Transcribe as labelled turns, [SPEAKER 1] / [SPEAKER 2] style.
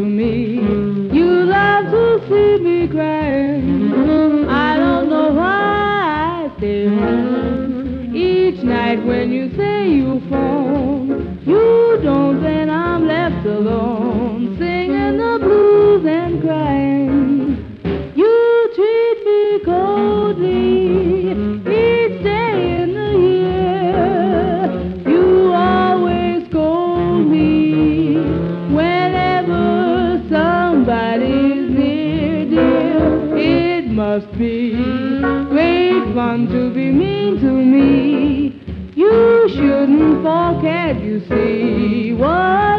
[SPEAKER 1] me. You love to see me crying. I don't know why I stay home. Each night when you say you phone, you don't, then I'm left alone, singing the blues and crying. You treat me coldly each day in the year. You always scold me whenever somebody's near, dear. It must be great fun to be mean to me. You shouldn't forget, you see, what